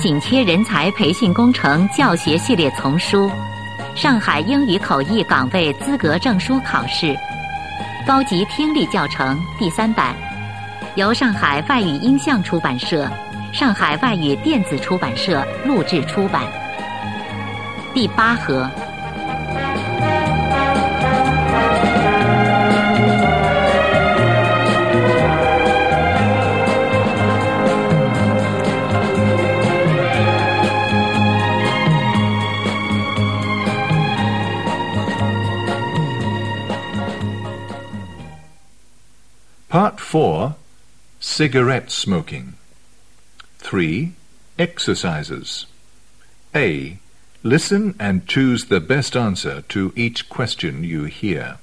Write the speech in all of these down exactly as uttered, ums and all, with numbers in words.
紧缺人才培训工程教学系列丛书，上海英语口译岗位资格证书考试，高级听力教程第三版，由上海外语音像出版社、上海外语电子出版社录制出版。第八盒。 Part four, Cigarette Smoking. three. Exercises. A. Listen and choose the best answer to each question you hear.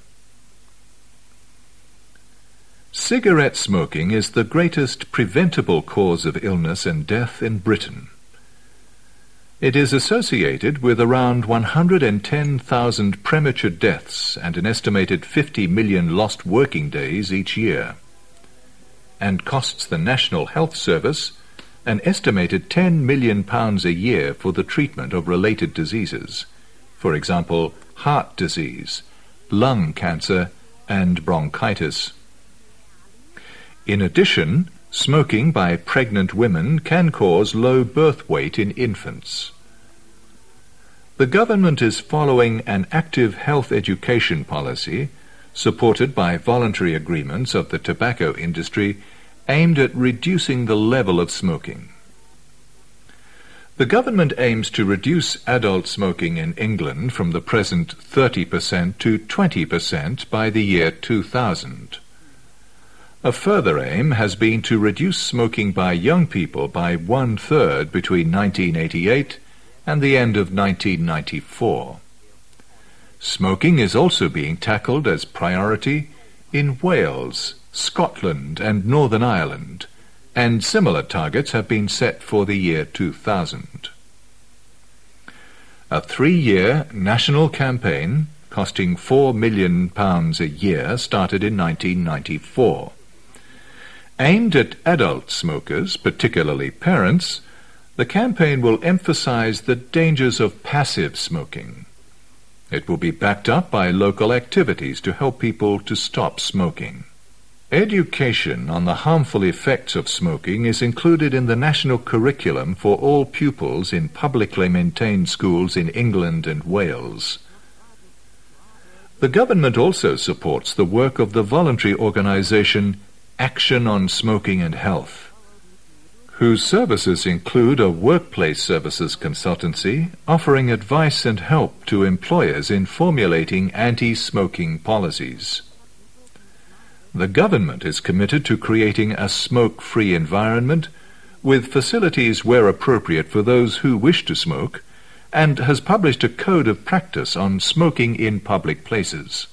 Cigarette smoking is the greatest preventable cause of illness and death in Britain. It is associated with around one hundred ten thousand premature deaths and an estimated fifty million lost working days each year, and costs the National Health Service an estimated ten million pounds a year for the treatment of related diseases, for example, heart disease, lung cancer, and bronchitis. In addition, smoking by pregnant women can cause low birth weight in infants. The government is following an active health education policy supported by voluntary agreements of the tobacco industry aimed at reducing the level of smoking. The government aims to reduce adult smoking in England from the present thirty percent to twenty percent by the year two thousand. A further aim has been to reduce smoking by young people by one-third between nineteen eighty-eight and the end of nineteen ninety-four. Smoking is also being tackled as priority in Wales, Scotland and Northern Ireland, and similar targets have been set for the year two thousand. A three-year national campaign costing four million pounds a year started in nineteen ninety-four. Aimed at adult smokers, particularly parents, the campaign will emphasize the dangers of passive smoking. It will be backed up by local activities to help people to stop smoking. Education on the harmful effects of smoking is included in the national curriculum for all pupils in publicly maintained schools in England and Wales. The government also supports the work of the voluntary organisation Action on Smoking and Health, whose services include a workplace services consultancy offering advice and help to employers in formulating anti-smoking policies. The government is committed to creating a smoke-free environment with facilities where appropriate for those who wish to smoke, and has published a code of practice on smoking in public places.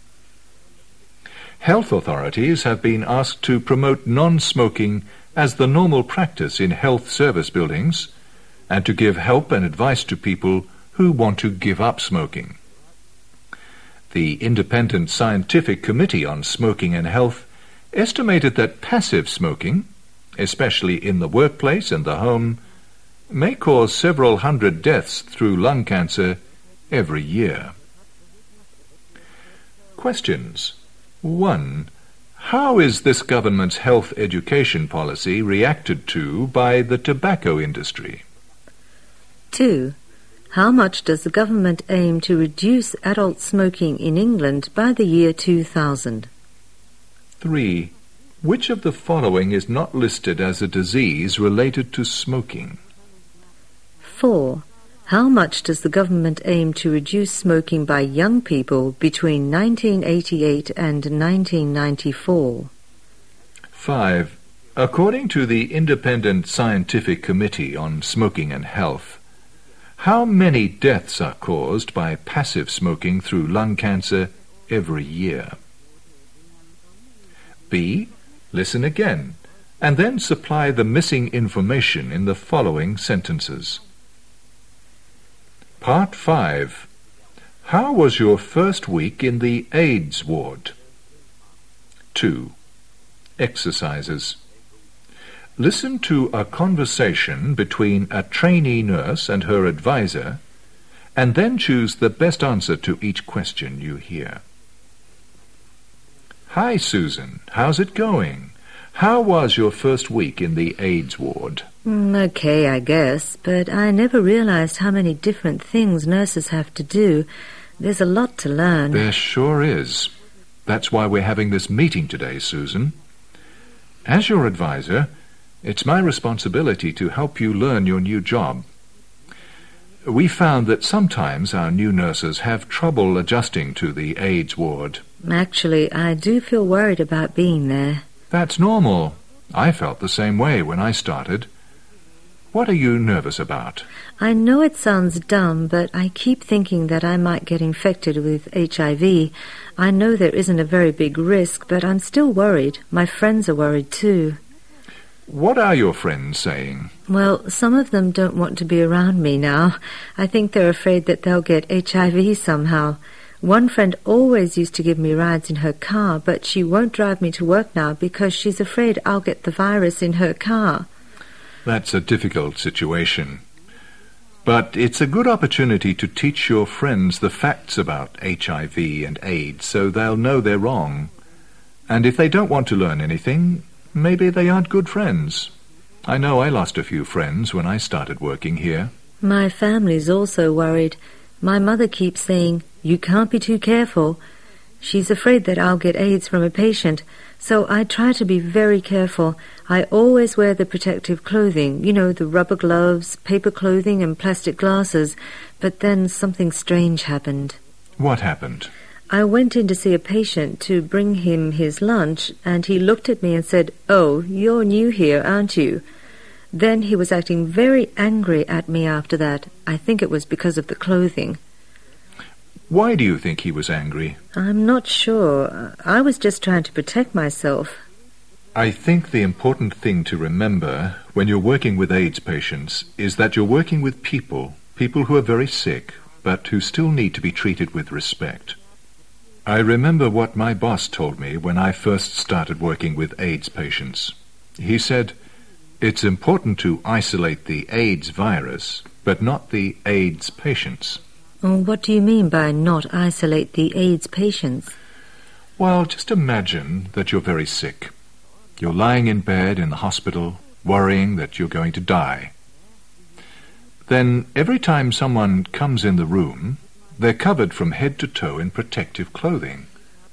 Health authorities have been asked to promote non-smoking as the normal practice in health service buildings and to give help and advice to people who want to give up smoking. The Independent Scientific Committee on Smoking and Health estimated that passive smoking, especially in the workplace and the home, may cause several hundred deaths through lung cancer every year. Questions. one. How is this government's health education policy reacted to by the tobacco industry? two. How much does the government aim to reduce adult smoking in England by the year two thousand? three. Which of the following is not listed as a disease related to smoking? four. How much does the government aim to reduce smoking by young people between nineteen eighty-eight and nineteen ninety-four? five. According to the Independent Scientific Committee on Smoking and Health, how many deaths are caused by passive smoking through lung cancer every year? B. Listen again, and then supply the missing information in the following sentences. Part five. How was your first week in the AIDS ward? two. Exercises. Listen to a conversation between a trainee nurse and her advisor, and then choose the best answer to each question you hear. Hi, Susan. How's it going? How was your first week in the AIDS ward? Mm, okay, I guess, but I never realized how many different things nurses have to do. There's a lot to learn. There sure is. That's why we're having this meeting today, Susan. As your advisor, it's my responsibility to help you learn your new job. We found that sometimes our new nurses have trouble adjusting to the AIDS ward. Actually, I do feel worried about being there. That's normal. I felt the same way when I started. What are you nervous about? I know it sounds dumb, but I keep thinking that I might get infected with H I V. I know there isn't a very big risk, but I'm still worried. My friends are worried too. What are your friends saying? Well, some of them don't want to be around me now. I think they're afraid that they'll get H I V somehow. One friend always used to give me rides in her car, but she won't drive me to work now because she's afraid I'll get the virus in her car. That's a difficult situation. But it's a good opportunity to teach your friends the facts about H I V and AIDS so they'll know they're wrong. And if they don't want to learn anything, maybe they aren't good friends. I know I lost a few friends when I started working here. My family's also worried. My mother keeps saying, "You can't be too careful." She's afraid that I'll get AIDS from a patient, so I try to be very careful. I always wear the protective clothing, you know, the rubber gloves, paper clothing and plastic glasses. But then something strange happened. What happened? I went in to see a patient to bring him his lunch, and he looked at me and said, "Oh, you're new here, aren't you?" Then he was acting very angry at me after that. I think it was because of the clothing. Why do you think he was angry? I'm not sure. I was just trying to protect myself. I think the important thing to remember when you're working with AIDS patients is that you're working with people, people who are very sick, but who still need to be treated with respect. I remember what my boss told me when I first started working with AIDS patients. He said, "It's important to isolate the AIDS virus, but not the AIDS patients." What do you mean by not isolate the AIDS patients? Well, just imagine that you're very sick. You're lying in bed in the hospital, worrying that you're going to die. Then every time someone comes in the room, they're covered from head to toe in protective clothing.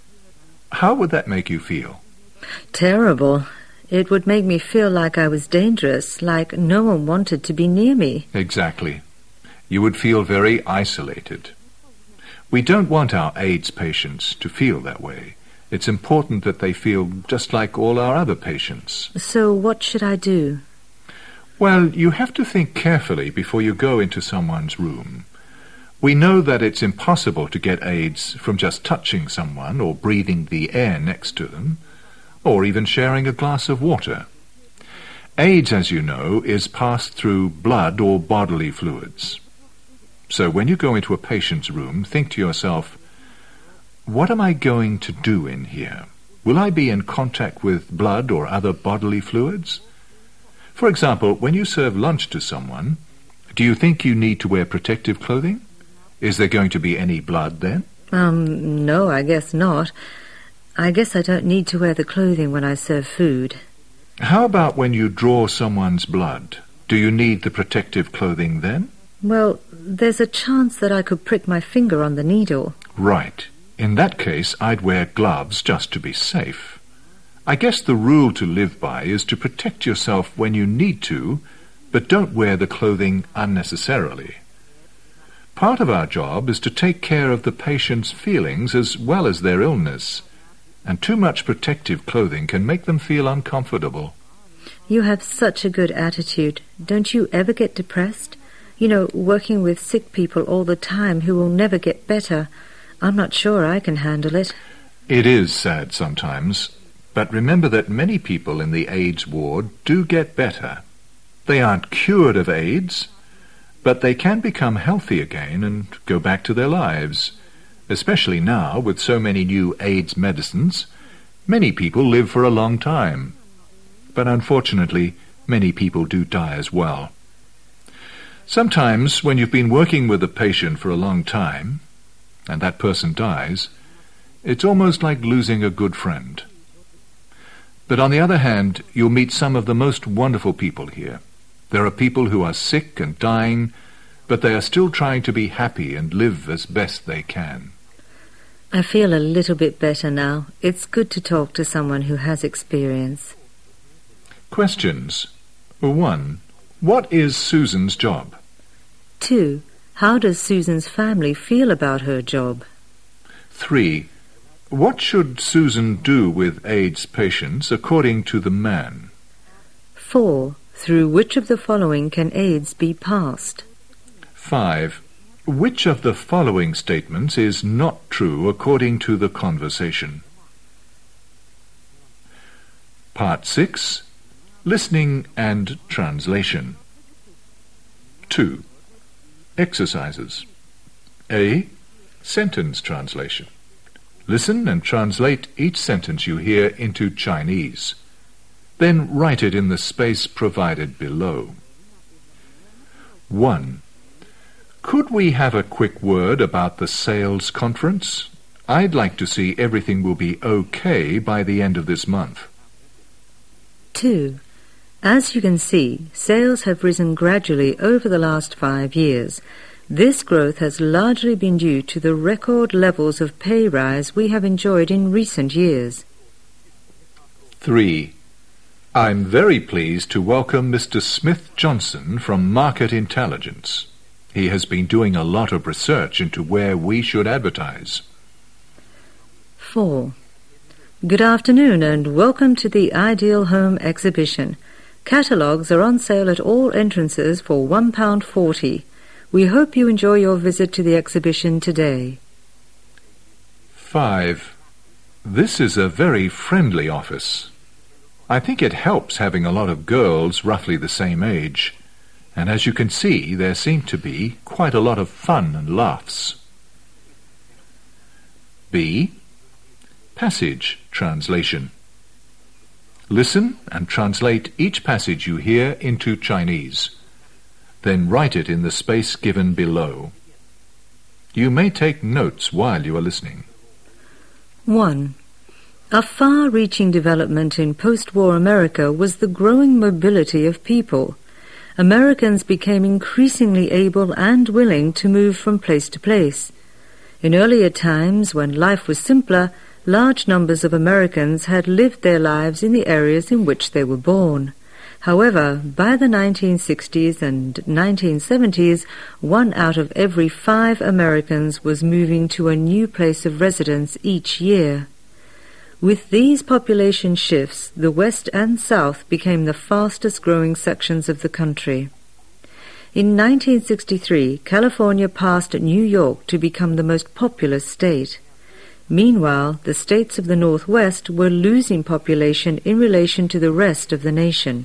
How would that make you feel? Terrible. It would make me feel like I was dangerous, like no one wanted to be near me. Exactly. You would feel very isolated. We don't want our AIDS patients to feel that way. It's important that they feel just like all our other patients. So what should I do? Well, you have to think carefully before you go into someone's room. We know that it's impossible to get AIDS from just touching someone or breathing the air next to them, or even sharing a glass of water. AIDS, as you know, is passed through blood or bodily fluids. So when you go into a patient's room, think to yourself, what am I going to do in here? Will I be in contact with blood or other bodily fluids? For example, when you serve lunch to someone, do you think you need to wear protective clothing? Is there going to be any blood then? Um, no, I guess not. I guess I don't need to wear the clothing when I serve food. How about when you draw someone's blood? Do you need the protective clothing then? Well, there's a chance that I could prick my finger on the needle. Right. In that case, I'd wear gloves just to be safe. I guess the rule to live by is to protect yourself when you need to, but don't wear the clothing unnecessarily. Part of our job is to take care of the patient's feelings as well as their illness, and too much protective clothing can make them feel uncomfortable. You have such a good attitude. Don't you ever get depressed? You know, working with sick people all the time who will never get better. I'm not sure I can handle it. It is sad sometimes, but remember that many people in the AIDS ward do get better. They aren't cured of AIDS, but they can become healthy again and go back to their lives. Especially now, with so many new AIDS medicines, many people live for a long time. But unfortunately, many people do die as well. Sometimes when you've been working with a patient for a long time, and that person dies, it's almost like losing a good friend. But on the other hand, you'll meet some of the most wonderful people here. There are people who are sick and dying, but they are still trying to be happy and live as best they can. I feel a little bit better now. It's good to talk to someone who has experience. Questions. One. What is Susan's job? Two. How does Susan's family feel about her job? Three. What should Susan do with AIDS patients according to the man? Four. Through which of the following can AIDS be passed? Five. Which of the following statements is not true according to the conversation? Part six. Listening and translation. Two. Exercises. A. Sentence translation. Listen and translate each sentence you hear into Chinese. Then write it in the space provided below. One. Could we have a quick word about the sales conference? I'd like to see everything will be okay by the end of this month. Two. As you can see, sales have risen gradually over the last five years. This growth has largely been due to the record levels of pay rise we have enjoyed in recent years. Three. I'm very pleased to welcome Mister Smith Johnson from Market Intelligence. He has been doing a lot of research into where we should advertise. Four. Good afternoon and welcome to the Ideal Home exhibition. Catalogues are on sale at all entrances for one pound forty. We hope you enjoy your visit to the exhibition today. Five. This is a very friendly office. I think it helps having a lot of girls roughly the same age. And as you can see, there seem to be quite a lot of fun and laughs. B. Passage translation. Listen and translate each passage you hear into Chinese. Then write it in the space given below. You may take notes while you are listening. One. A far-reaching development in post-war America was the growing mobility of people. Americans became increasingly able and willing to move from place to place. In earlier times, when life was simpler, large numbers of Americans had lived their lives in the areas in which they were born. However, by the nineteen sixties and nineteen seventies, one out of every five Americans was moving to a new place of residence each year. With these population shifts, the West and South became the fastest-growing sections of the country. In nineteen sixty-three, California passed New York to become the most populous state. Meanwhile, the states of the Northwest were losing population in relation to the rest of the nation.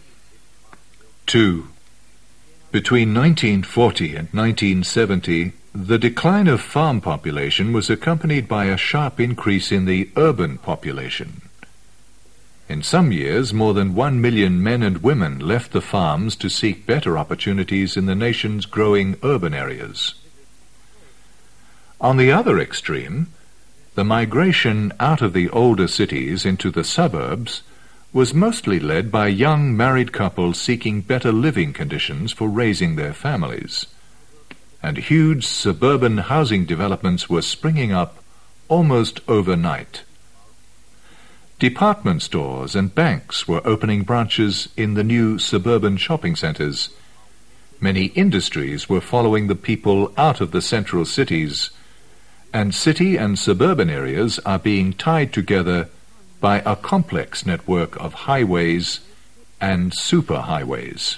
Two. Between nineteen forty and nineteen seventy, the decline of farm population was accompanied by a sharp increase in the urban population. In some years, more than one million men and women left the farms to seek better opportunities in the nation's growing urban areas. On the other extreme, the migration out of the older cities into the suburbs was mostly led by young married couples seeking better living conditions for raising their families. And huge suburban housing developments were springing up almost overnight. Department stores and banks were opening branches in the new suburban shopping centers. Many industries were following the people out of the central cities, and city and suburban areas are being tied together by a complex network of highways and superhighways.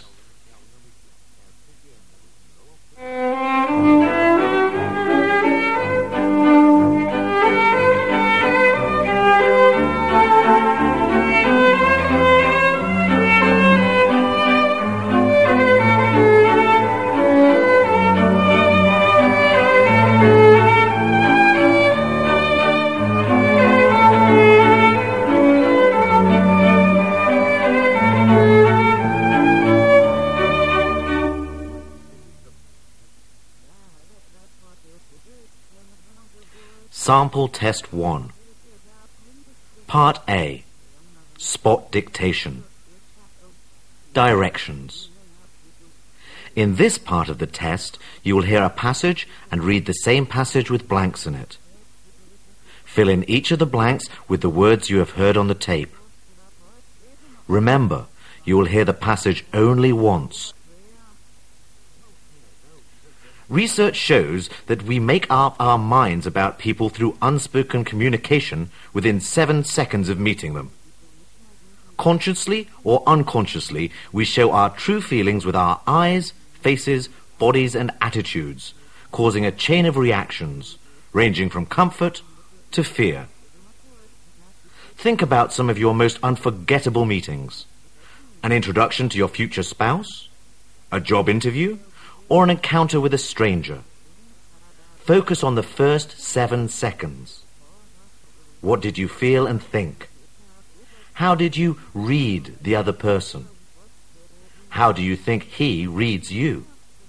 Sample Test one. Part A. Spot Dictation. Directions. In this part of the test, you will hear a passage and read the same passage with blanks in it. Fill in each of the blanks with the words you have heard on the tape. Remember, you will hear the passage only once. Research shows that we make up our minds about people through unspoken communication within seven seconds of meeting them. Consciously or unconsciously, we show our true feelings with our eyes, faces, bodies and attitudes, causing a chain of reactions, ranging from comfort to fear. Think about some of your most unforgettable meetings. An introduction to your future spouse, a job interview, or an encounter with a stranger. Focus on the first seven seconds. What did you feel and think? How did you read the other person? How do you think he reads you?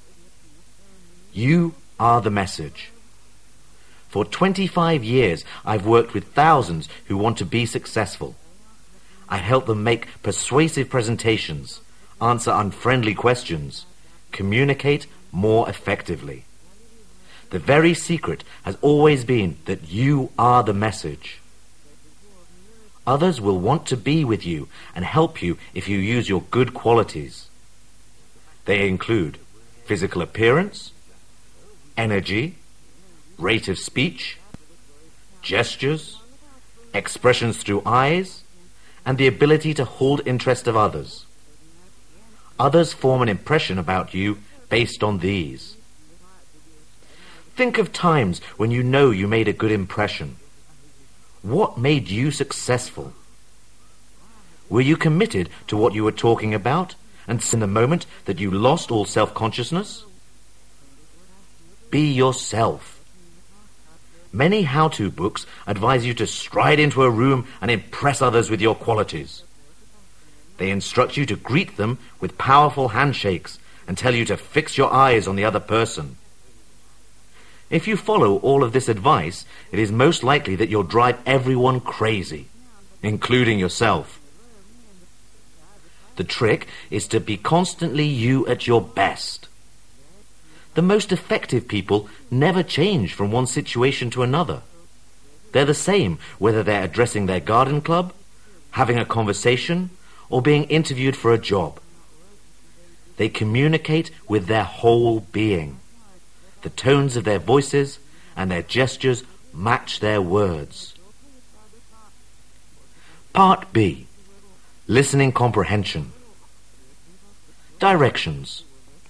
You are the message. For twenty-five years, I've worked with thousands who want to be successful. I help them make persuasive presentations, answer unfriendly questions, communicate more effectively. The very secret has always been that you are the message. Others will want to be with you and help you if you use your good qualities. They include physical appearance, energy, rate of speech, gestures, expressions through eyes, and the ability to hold interest of others. Others form an impression about you based on these. Think of times when you know you made a good impression. What made you successful? Were you committed to what you were talking about, and in the moment that you lost all self-consciousness? Be yourself. Many how-to books advise you to stride into a room and impress others with your qualities. They instruct you to greet them with powerful handshakes and tell you to fix your eyes on the other person. If you follow all of this advice, it is most likely that you'll drive everyone crazy, including yourself. The trick is to be constantly you at your best. The most effective people never change from one situation to another. They're the same whether they're addressing their garden club, having a conversation, or being interviewed for a job. They communicate with their whole being. The tones of their voices and their gestures match their words. Part B. Listening comprehension. Directions.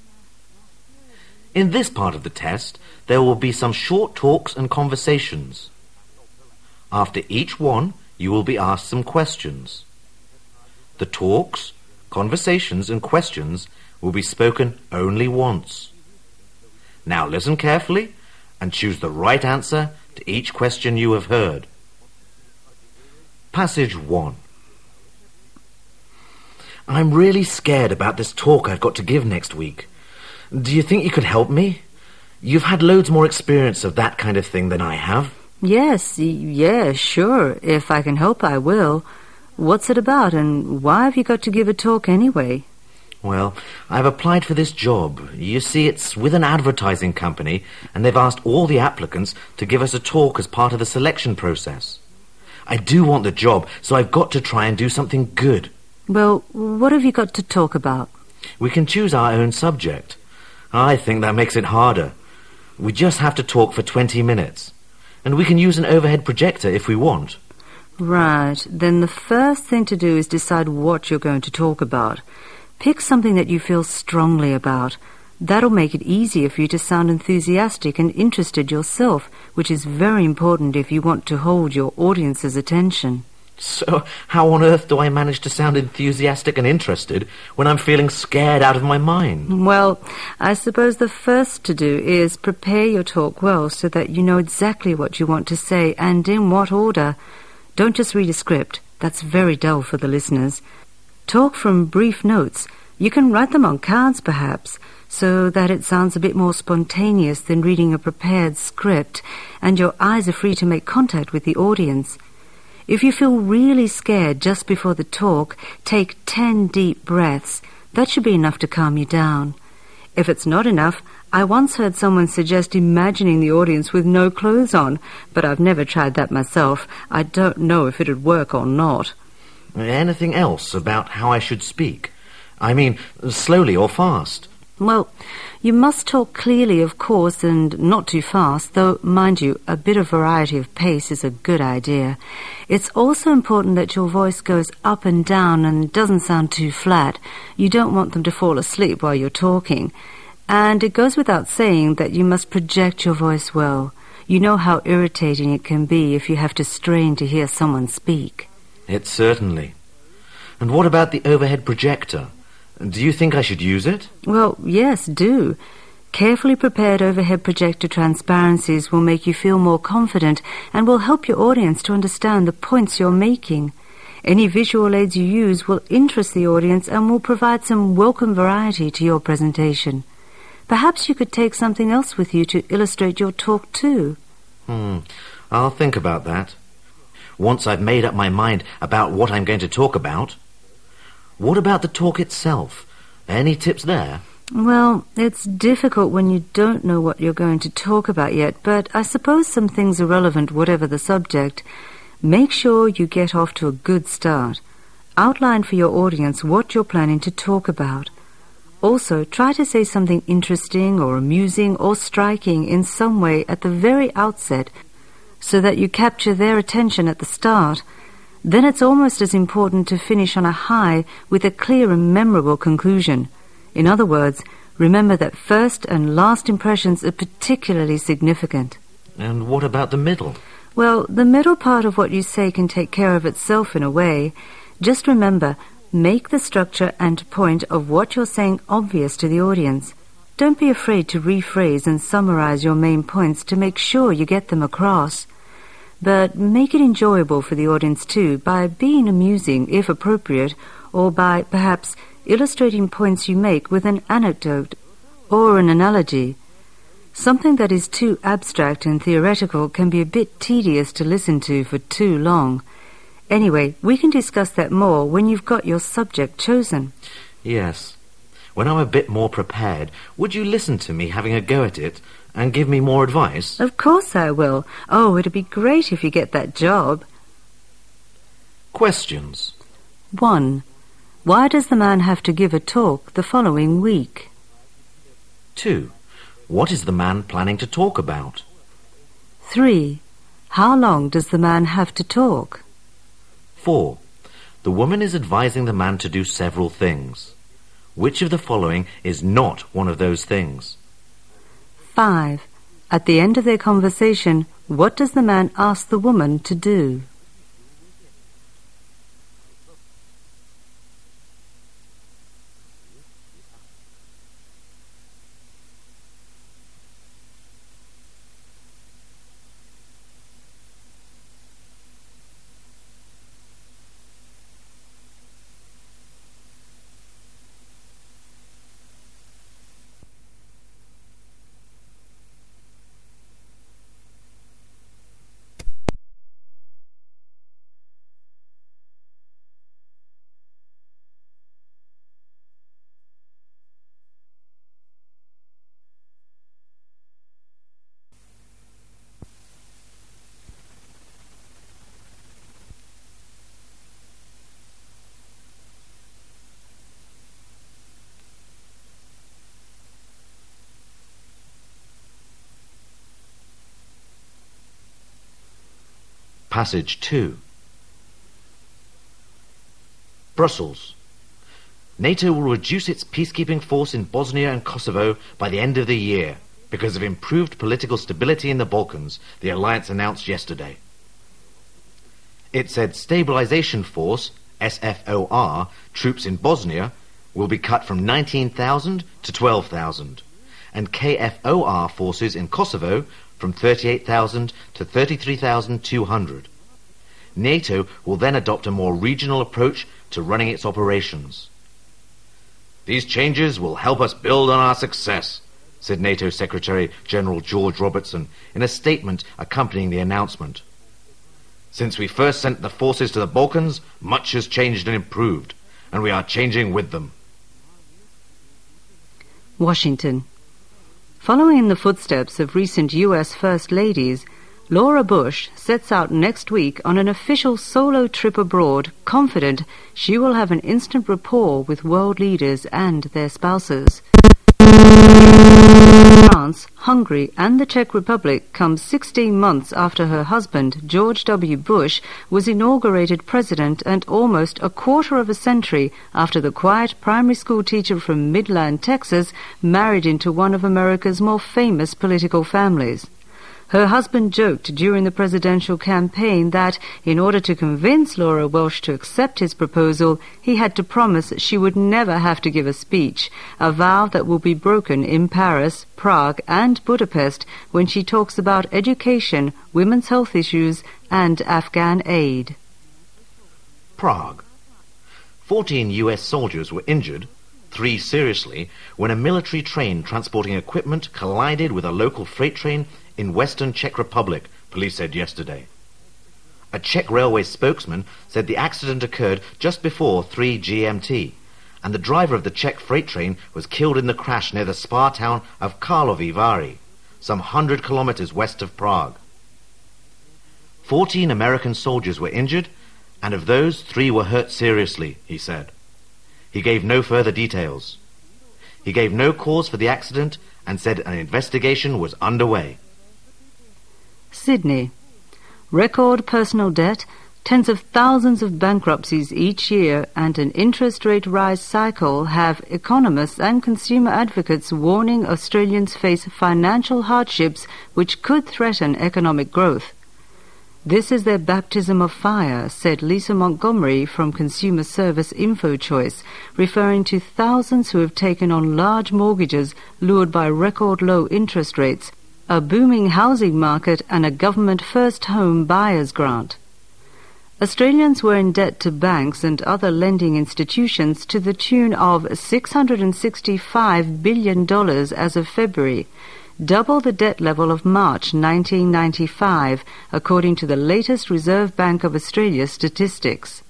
In this part of the test, there will be some short talks and conversations. After each one, you will be asked some questions. The talks, conversations and questions will be spoken only once. Now listen carefully and choose the right answer to each question you have heard. Passage one. I'm really scared about this talk I've got to give next week. Do you think you could help me? You've had loads more experience of that kind of thing than I have. Yes, yeah, sure. If I can help, I will. What's it about, and why have you got to give a talk anyway? Well, I've applied for this job. You see, it's with an advertising company, and they've asked all the applicants to give us a talk as part of the selection process. I do want the job, so I've got to try and do something good. Well, what have you got to talk about? We can choose our own subject. I think that makes it harder. We just have to talk for twenty minutes. And we can use an overhead projector if we want. Right. Then the first thing to do is decide what you're going to talk about. Pick something that you feel strongly about. That'll make it easier for you to sound enthusiastic and interested yourself, which is very important if you want to hold your audience's attention. So, how on earth do I manage to sound enthusiastic and interested when I'm feeling scared out of my mind? Well, I suppose the first to do is prepare your talk well so that you know exactly what you want to say and in what order. Don't just read a script. That's very dull for the listeners. Talk from brief notes. You can write them on cards, perhaps. so that it sounds a bit more spontaneous than reading a prepared script, and your eyes are free to make contact with the audience. If you feel really scared just before the talk, take ten deep breaths. That should be enough to calm you down. If it's not enough, I once heard someone suggest imagining the audience with no clothes on, but I've never tried that myself. I don't know if it'd work or not. Anything else about how I should speak? I mean, slowly or fast? Well, you must talk clearly, of course, and not too fast, though, mind you, a bit of variety of pace is a good idea. It's also important that your voice goes up and down and doesn't sound too flat. You don't want them to fall asleep while you're talking. And it goes without saying that you must project your voice well. You know how irritating it can be if you have to strain to hear someone speak. It certainly. And what about the overhead projector? Do you think I should use it? Well, yes, do. Carefully prepared overhead projector transparencies will make you feel more confident and will help your audience to understand the points you're making. Any visual aids you use will interest the audience and will provide some welcome variety to your presentation. Perhaps you could take something else with you to illustrate your talk too. Hmm, I'll think about that. Once I've made up my mind about what I'm going to talk about. What about the talk itself? Any tips there? Well, it's difficult when you don't know what you're going to talk about yet, but I suppose some things are relevant whatever the subject. Make sure you get off to a good start. Outline for your audience what you're planning to talk about. Also, try to say something interesting or amusing or striking in some way at the very outset so that you capture their attention at the start. Then it's almost as important to finish on a high with a clear and memorable conclusion. In other words, remember that first and last impressions are particularly significant. And what about the middle? Well, the middle part of what you say can take care of itself in a way. Just remember, make the structure and point of what you're saying obvious to the audience. Don't be afraid to rephrase and summarize your main points to make sure you get them across. But make it enjoyable for the audience too by being amusing, if appropriate, or by, perhaps, illustrating points you make with an anecdote or an analogy. Something that is too abstract and theoretical can be a bit tedious to listen to for too long. Anyway, we can discuss that more when you've got your subject chosen. Yes. When I'm a bit more prepared, would you listen to me having a go at it and give me more advice? Of course I will. Oh, it'd be great if you get that job. Questions. One. Why does the man have to give a talk the following week? Two. What is the man planning to talk about? Three. How long does the man have to talk? Four. The woman is advising the man to do several things. Which of the following is not one of those things? Five. At the end of their conversation, what does the man ask the woman to do? Passage two. Brussels. NATO will reduce its peacekeeping force in Bosnia and Kosovo by the end of the year because of improved political stability in the Balkans, the alliance announced yesterday. It said stabilization force, S F O R, troops in Bosnia will be cut from nineteen thousand to twelve thousand, and K F O R forces in Kosovo from thirty-eight thousand to thirty-three thousand two hundred. NATO will then adopt a more regional approach to running its operations. These changes will help us build on our success, said NATO Secretary General George Robertson in a statement accompanying the announcement. Since we first sent the forces to the Balkans, much has changed and improved, and we are changing with them. Washington. Following in the footsteps of recent U S First Ladies, Laura Bush sets out next week on an official solo trip abroad, confident she will have an instant rapport with world leaders and their spouses. France, Hungary and the Czech Republic comes sixteen months after her husband, George W. Bush, was inaugurated president, and almost a quarter of a century after the quiet primary school teacher from Midland, Texas, married into one of America's more famous political families. Her husband joked during the presidential campaign that, in order to convince Laura Welsh to accept his proposal, he had to promise she would never have to give a speech, a vow that will be broken in Paris, Prague and Budapest when she talks about education, women's health issues and Afghan aid. Prague. Fourteen U S soldiers were injured, three seriously, when a military train transporting equipment collided with a local freight train in western Czech Republic, police said yesterday. A Czech railway spokesman said the accident occurred just before three G M T, and the driver of the Czech freight train was killed in the crash near the spa town of Karlovy Vary, some hundred kilometers west of Prague. Fourteen American soldiers were injured, and of those, three were hurt seriously, he said. He gave no further details. He gave no cause for the accident and said an investigation was underway. Sydney. Record personal debt, tens of thousands of bankruptcies each year and an interest rate rise cycle have economists and consumer advocates warning Australians face financial hardships which could threaten economic growth. This is their baptism of fire, said Lisa Montgomery from Consumer Service InfoChoice, referring to thousands who have taken on large mortgages lured by record low interest rates, a booming housing market and a government first home buyers grant. Australians were in debt to banks and other lending institutions to the tune of six hundred sixty-five billion dollars as of February, double the debt level of March nineteen ninety-five, according to the latest Reserve Bank of Australia statistics.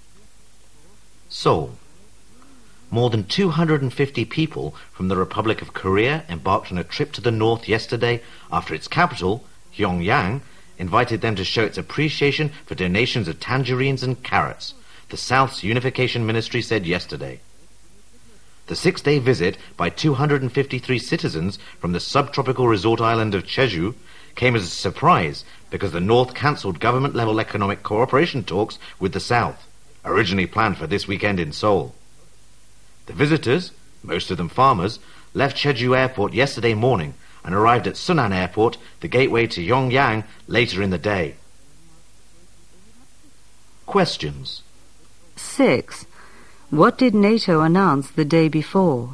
Seoul. More than two hundred fifty people from the Republic of Korea embarked on a trip to the north yesterday after its capital, Pyongyang, invited them to show its appreciation for donations of tangerines and carrots, the South's Unification Ministry said yesterday. The six-day visit by two hundred fifty-three citizens from the subtropical resort island of Jeju came as a surprise because the North cancelled government-level economic cooperation talks with the South, originally planned for this weekend in Seoul. The visitors, most of them farmers, left Jeju Airport yesterday morning and arrived at Sunan Airport, the gateway to Pyongyang, later in the day. Questions. Six. What did NATO announce the day before?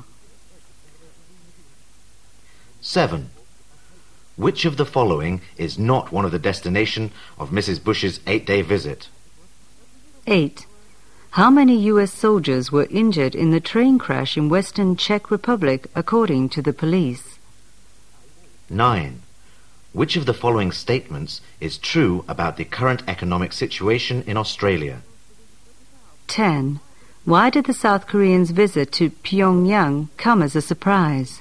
Seven. Which of the following is not one of the destination of Missus Bush's eight-day visit? Eight. How many U S soldiers were injured in the train crash in western Czech Republic, according to the police? Nine. Which of the following statements is true about the current economic situation in Australia? Ten. Why did the South Koreans' visit to Pyongyang come as a surprise?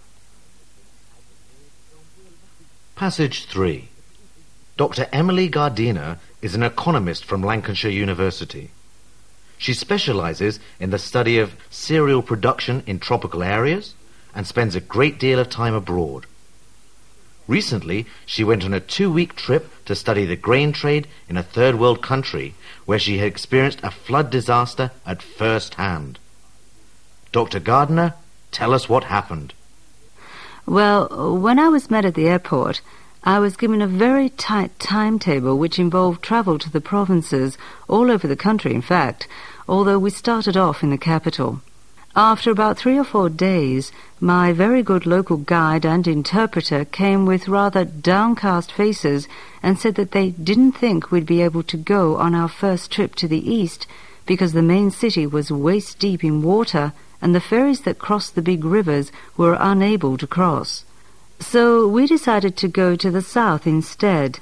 Passage three. Doctor Emily Gardiner is an economist from Lancashire University. She specializes in the study of cereal production in tropical areas and spends a great deal of time abroad. Recently, she went on a two-week trip to study the grain trade in a third world country where she had experienced a flood disaster at first hand. Doctor Gardiner, tell us what happened. Well, when I was met at the airport, I was given a very tight timetable which involved travel to the provinces, all over the country in fact, although we started off in the capital. After about three or four days, my very good local guide and interpreter came with rather downcast faces and said that they didn't think we'd be able to go on our first trip to the east because the main city was waist-deep in water and the ferries that crossed the big rivers were unable to cross. So we decided to go to the south instead.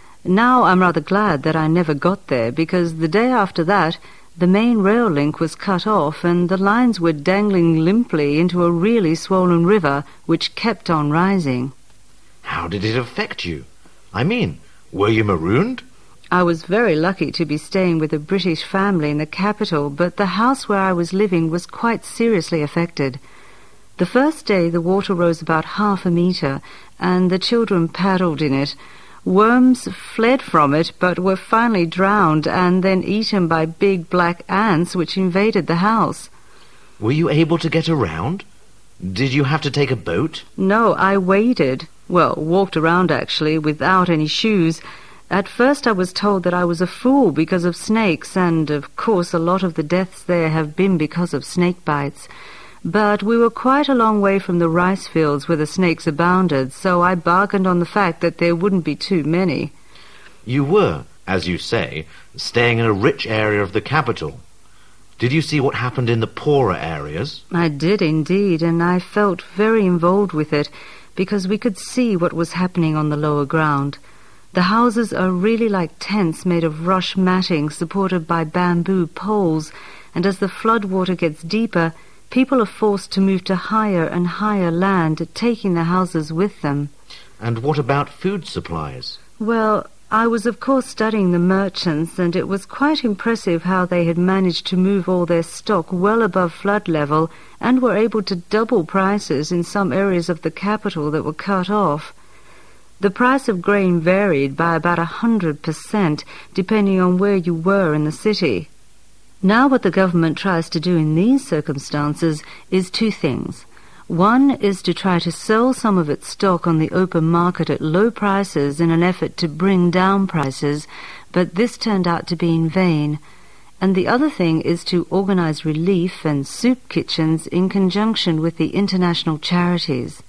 Now I'm rather glad that I never got there, because the day after that the main rail link was cut off and the lines were dangling limply into a really swollen river which kept on rising. How did it affect you? I mean, were you marooned? I was very lucky to be staying with a British family in the capital, but the house where I was living was quite seriously affected. The first day the water rose about half a metre, and the children paddled in it. Worms fled from it, but were finally drowned and then eaten by big black ants which invaded the house. Were you able to get around? Did you have to take a boat? No, I waded. Well, walked around actually, without any shoes. At first I was told that I was a fool because of snakes, and of course a lot of the deaths there have been because of snake bites. But we were quite a long way from the rice fields where the snakes abounded, so I bargained on the fact that there wouldn't be too many. You were, as you say, staying in a rich area of the capital. Did you see what happened in the poorer areas? I did indeed, and I felt very involved with it, because we could see what was happening on the lower ground. The houses are really like tents made of rush matting supported by bamboo poles, and as the flood water gets deeper, people are forced to move to higher and higher land, taking the houses with them. And what about food supplies? Well, I was of course studying the merchants, and it was quite impressive how they had managed to move all their stock well above flood level and were able to double prices in some areas of the capital that were cut off. The price of grain varied by about a hundred percent, depending on where you were in the city. Now what the government tries to do in these circumstances is two things. One is to try to sell some of its stock on the open market at low prices in an effort to bring down prices, but this turned out to be in vain. And the other thing is to organize relief and soup kitchens in conjunction with the international charities.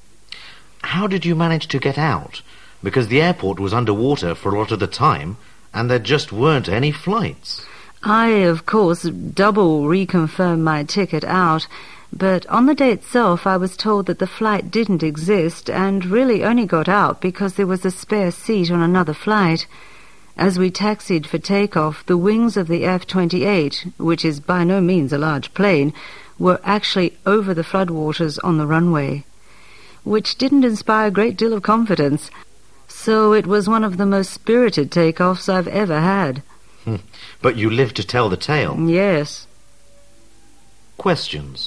How did you manage to get out? Because the airport was underwater for a lot of the time, and there just weren't any flights. I, of course, double reconfirmed my ticket out, but on the day itself I was told that the flight didn't exist and really only got out because there was a spare seat on another flight. As we taxied for takeoff, the wings of the F twenty-eight, which is by no means a large plane, were actually over the floodwaters on the runway, which didn't inspire a great deal of confidence. So it was one of the most spirited takeoffs I've ever had. But you lived to tell the tale. Yes. Questions.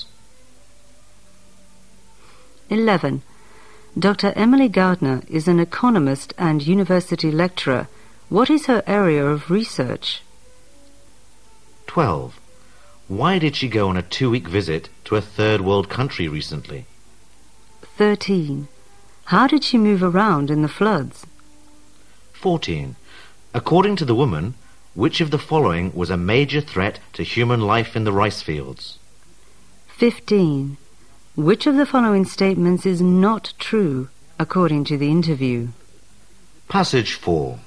eleven. Doctor Emily Gardner is an economist and university lecturer. What is her area of research? twelve. Why did she go on a two-week visit to a third world country recently? thirteen. How did she move around in the floods? fourteen. According to the woman, which of the following was a major threat to human life in the rice fields? fifteen. Which of the following statements is not true, according to the interview? Passage four.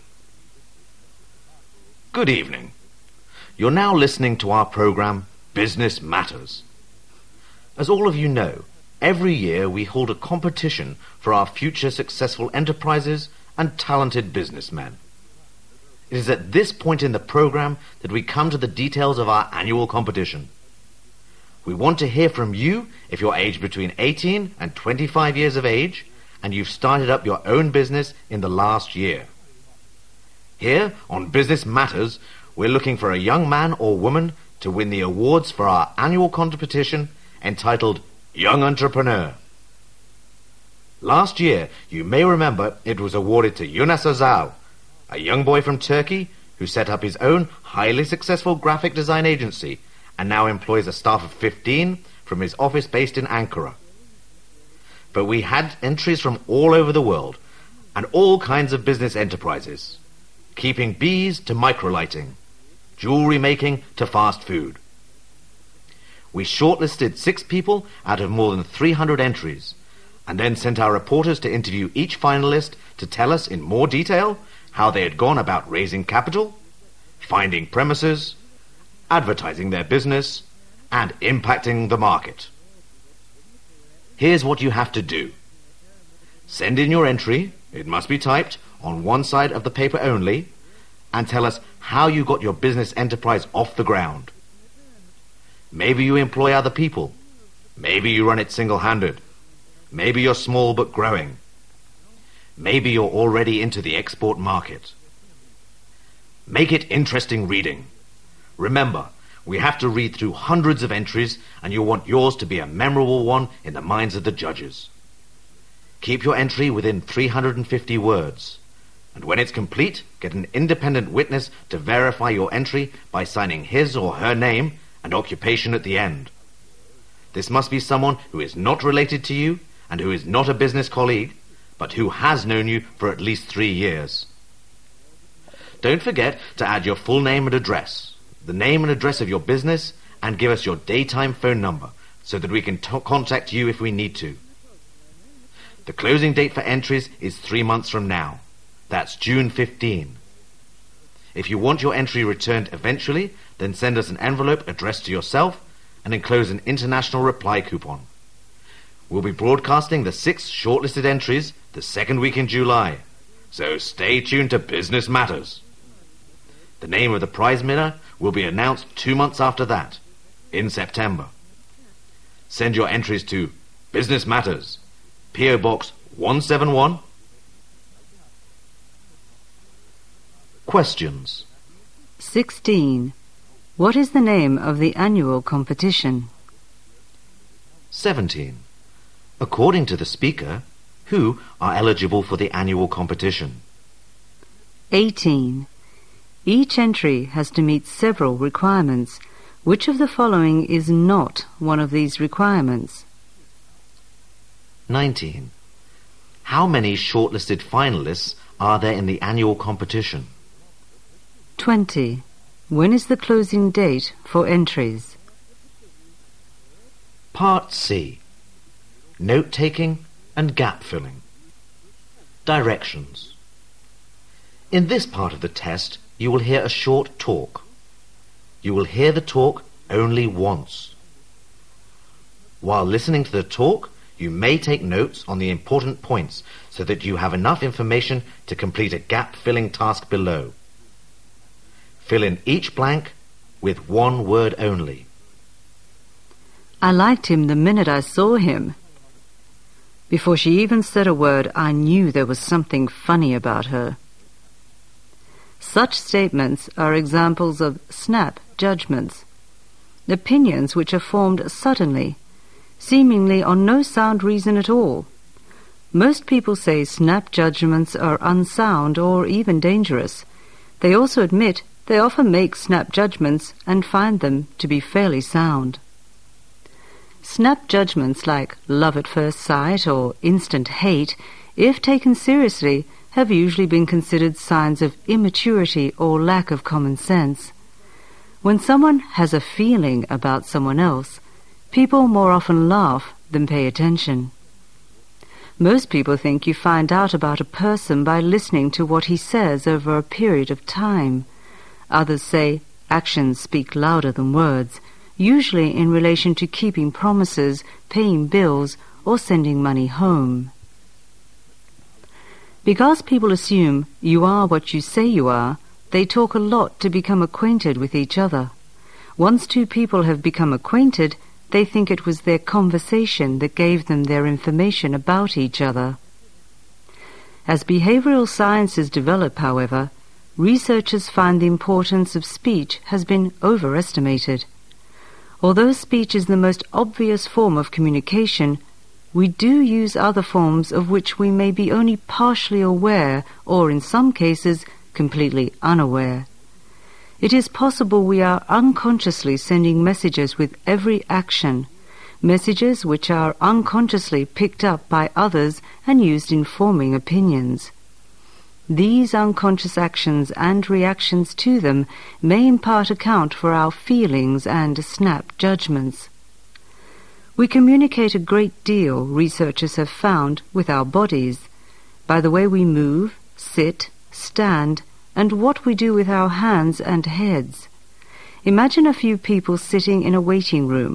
Good evening. You're now listening to our program, Business Matters. As all of you know, every year we hold a competition for our future successful enterprises and talented businessmen. It is at this point in the program that we come to the details of our annual competition. We want to hear from you if you're aged between eighteen and twenty-five years of age and you've started up your own business in the last year. Here on Business Matters, we're looking for a young man or woman to win the awards for our annual competition entitled Young Entrepreneur. Last year, you may remember it was awarded to Yunus Özal, a young boy from Turkey who set up his own highly successful graphic design agency and now employs a staff of fifteen from his office based in Ankara. But we had entries from all over the world and all kinds of business enterprises, keeping bees to microlighting, jewelry making to fast food. We shortlisted six people out of more than three hundred entries and then sent our reporters to interview each finalist to tell us in more detail how they had gone about raising capital, finding premises, advertising their business, and impacting the market. Here's what you have to do. Send in your entry, it must be typed, on one side of the paper only, and tell us how you got your business enterprise off the ground. Maybe you employ other people. Maybe you run it single-handed. Maybe you're small but growing. Maybe you're already into the export market. Make it interesting reading. Remember, we have to read through hundreds of entries, and you'll want yours to be a memorable one in the minds of the judges. Keep your entry within three hundred fifty words, and when it's complete, get an independent witness to verify your entry by signing his or her name and occupation at the end. This must be someone who is not related to you and who is not a business colleague, but who has known you for at least three years. Don't forget to add your full name and address, the name and address of your business, and give us your daytime phone number so that we can t- contact you if we need to. The closing date for entries is three months from now. That's June fifteenth. If you want your entry returned eventually, then send us an envelope addressed to yourself and enclose an international reply coupon. We'll be broadcasting the six shortlisted entries the second week in July, so stay tuned to Business Matters. The name of the prize winner will be announced two months after that, in September. Send your entries to Business Matters, P O Box one seven one. Questions. sixteen. What is the name of the annual competition? seventeen. According to the speaker, who are eligible for the annual competition? eighteen. Each entry has to meet several requirements. Which of the following is not one of these requirements? nineteen. How many shortlisted finalists are there in the annual competition? twenty. When is the closing date for entries? Part C. Note-taking and gap-filling. Directions. In this part of the test, you will hear a short talk. You will hear the talk only once. While listening to the talk, you may take notes on the important points so that you have enough information to complete a gap-filling task below. Fill in each blank with one word only. I liked him the minute I saw him. Before she even said a word, I knew there was something funny about her. Such statements are examples of snap judgments, opinions which are formed suddenly, seemingly on no sound reason at all. Most people say snap judgments are unsound or even dangerous. They also admit they often make snap judgments and find them to be fairly sound. Snap judgments like love at first sight or instant hate, if taken seriously, have usually been considered signs of immaturity or lack of common sense. When someone has a feeling about someone else, people more often laugh than pay attention. Most people think you find out about a person by listening to what he says over a period of time. Others say actions speak louder than words, usually in relation to keeping promises, paying bills, or sending money home. Because people assume you are what you say you are, they talk a lot to become acquainted with each other. Once two people have become acquainted, they think it was their conversation that gave them their information about each other. As behavioral sciences develop, however, researchers find the importance of speech has been overestimated. Although speech is the most obvious form of communication, we do use other forms of which we may be only partially aware or, in some cases, completely unaware. It is possible we are unconsciously sending messages with every action, messages which are unconsciously picked up by others and used in forming opinions. These unconscious actions and reactions to them may in part account for our feelings and snap judgments. We communicate a great deal, researchers have found, with our bodies, by the way we move, sit, stand, and what we do with our hands and heads. Imagine a few people sitting in a waiting room.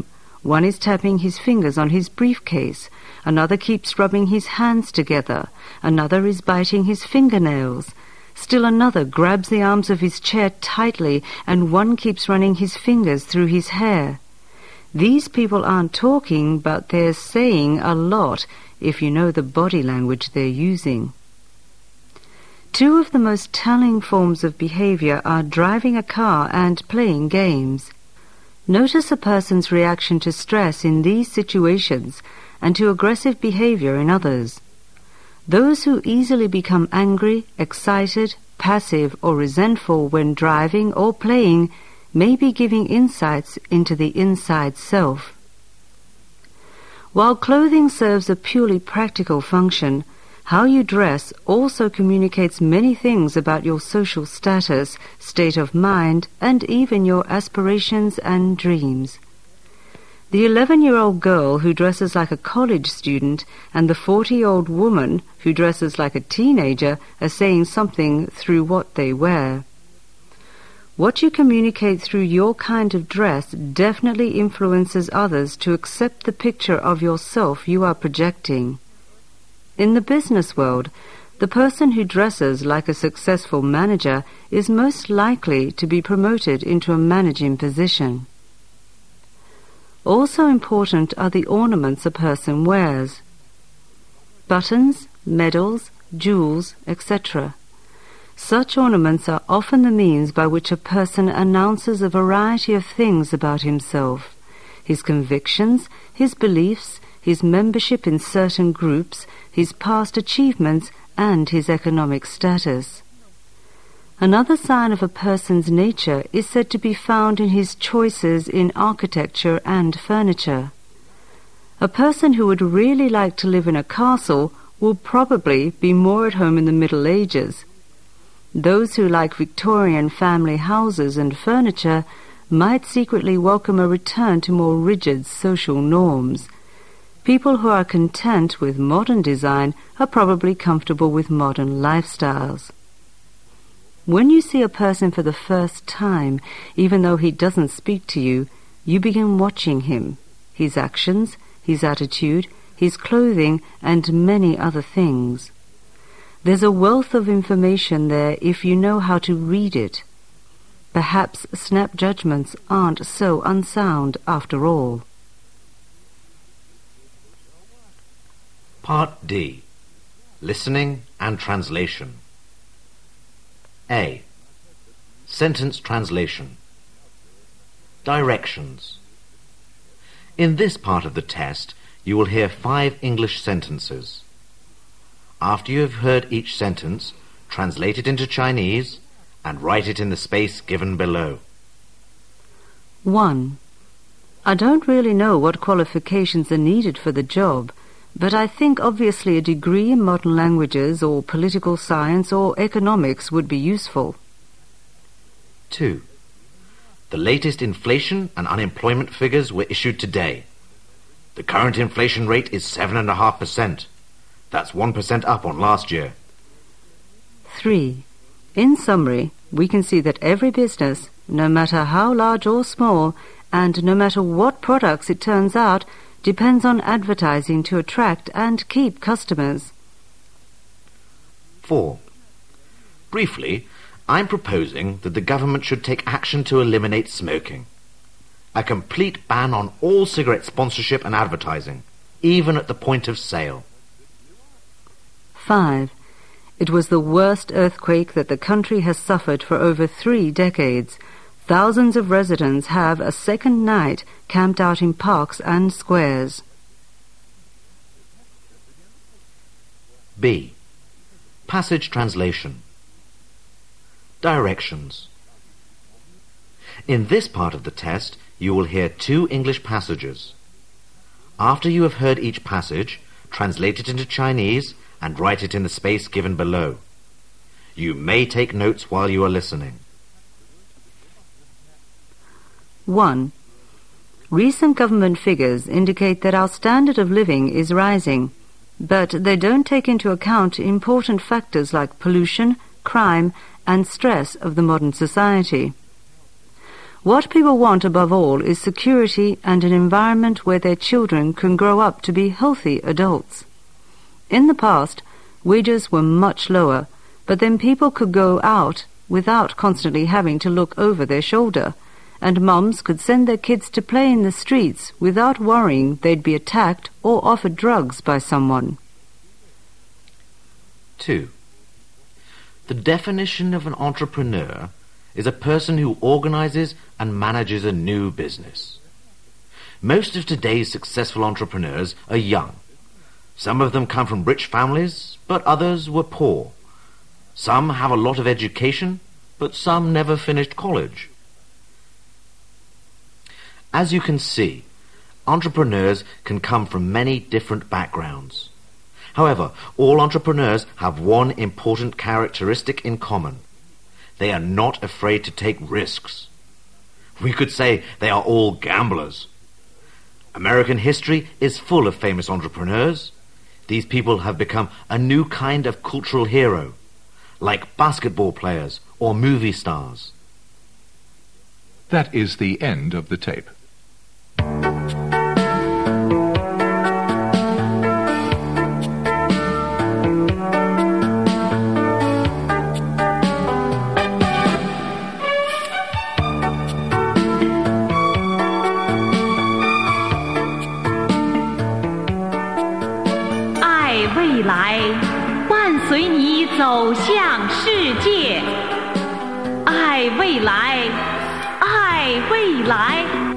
One is tapping his fingers on his briefcase. Another keeps rubbing his hands together. Another is biting his fingernails. Still another grabs the arms of his chair tightly, and one keeps running his fingers through his hair. These people aren't talking, but they're saying a lot if you know the body language they're using. Two of the most telling forms of behavior are driving a car and playing games. Notice a person's reaction to stress in these situations and to aggressive behavior in others. Those who easily become angry, excited, passive, or resentful when driving or playing may be giving insights into the inside self. While clothing serves a purely practical function, how you dress also communicates many things about your social status, state of mind, and even your aspirations and dreams. The eleven-year-old girl who dresses like a college student and the forty-year-old woman who dresses like a teenager are saying something through what they wear. What you communicate through your kind of dress definitely influences others to accept the picture of yourself you are projecting. In the business world, the person who dresses like a successful manager is most likely to be promoted into a managing position. Also important are the ornaments a person wears. Buttons, medals, jewels, et cetera. Such ornaments are often the means by which a person announces a variety of things about himself: his convictions, his beliefs, his membership in certain groups, his past achievements, and his economic status. Another sign of a person's nature is said to be found in his choices in architecture and furniture. A person who would really like to live in a castle will probably be more at home in the Middle Ages. Those who like Victorian family houses and furniture might secretly welcome a return to more rigid social norms. People who are content with modern design are probably comfortable with modern lifestyles. When you see a person for the first time, even though he doesn't speak to you, you begin watching him, his actions, his attitude, his clothing, and many other things. There's a wealth of information there if you know how to read it. Perhaps snap judgments aren't so unsound after all. Part D. Listening and Translation. A. Sentence translation. Directions. In this part of the test, you will hear five English sentences. After you have heard each sentence, translate it into Chinese and write it in the space given below. one. I don't really know what qualifications are needed for the job, but I think obviously a degree in modern languages or political science or economics would be useful. two. The latest inflation and unemployment figures were issued today. The current inflation rate is seven point five percent. That's one percent up on last year. three. In summary, we can see that every business, no matter how large or small, and no matter what products it turns out, depends on advertising to attract and keep customers. four. Briefly, I'm proposing that the government should take action to eliminate smoking. A complete ban on all cigarette sponsorship and advertising, even at the point of sale. five. It was the worst earthquake that the country has suffered for over three decades. Thousands of residents have a second night camped out in parks and squares. B. Passage translation. Directions. In this part of the test, you will hear two English passages. After you have heard each passage, translate it into Chinese and write it in the space given below. You may take notes while you are listening. one. Recent government figures indicate that our standard of living is rising, but they don't take into account important factors like pollution, crime, and stress of the modern society. What people want above all is security and an environment where their children can grow up to be healthy adults. In the past, wages were much lower, but then people could go out without constantly having to look over their shoulder, and mums could send their kids to play in the streets without worrying they'd be attacked or offered drugs by someone. Two. The definition of an entrepreneur is a person who organizes and manages a new business. Most of today's successful entrepreneurs are young. Some of them come from rich families, but others were poor. Some have a lot of education, but some never finished college. As you can see, entrepreneurs can come from many different backgrounds. However, all entrepreneurs have one important characteristic in common. They are not afraid to take risks. We could say they are all gamblers. American history is full of famous entrepreneurs. These people have become a new kind of cultural hero, like basketball players or movie stars. That is the end of the tape. 爱未来，伴随你走向世界。爱未来，爱未来。